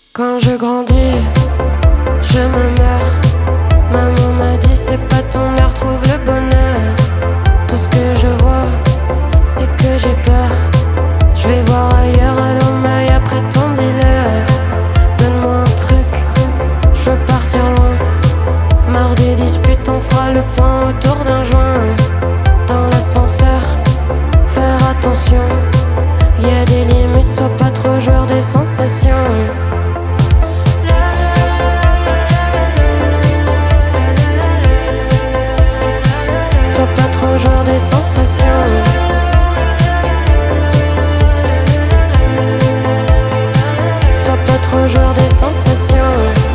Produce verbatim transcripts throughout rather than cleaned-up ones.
Quand je grandis, je me meurs. Maman m'a dit c'est pas ton heure, trouve le bonheur. Tout ce que je vois, c'est que j'ai peur. Je vais voir ailleurs, allô maille après ton dealer. Donne-moi un truc, je veux partir loin. Marre des disputes, on fera le point autour d'un joint. Dans l'ascenseur, faire attention. Y'a des limites, sois pas trop joueur des sensations. Sois pas trop joueur des sensations. Sois pas trop joueur des sensations.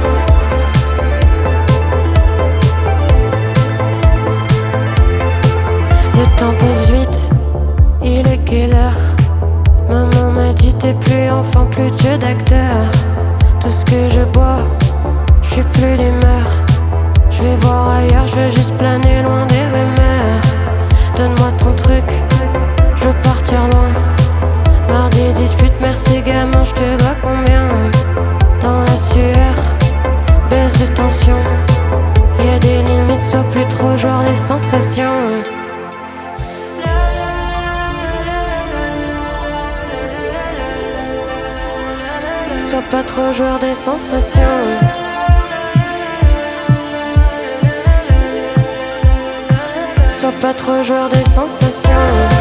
Le temps passe vite, il est quelle heure? Maman m'a dit t'es plus enfant, plus de jeu d'acteur. Tout ce que je bois, je suis plus d'humeur. Je vais voir ailleurs, je veux juste planer loin des rumeurs. Donne-moi ton truc, je veux partir loin. Marre des disputes, merci gamin, je te dois combien? Dans la sueur, baisse de tension. Y'a des limites, sois plus trop joueur des sensations. Sois pas trop joueur des sensations. Sois pas trop joueur des sensations.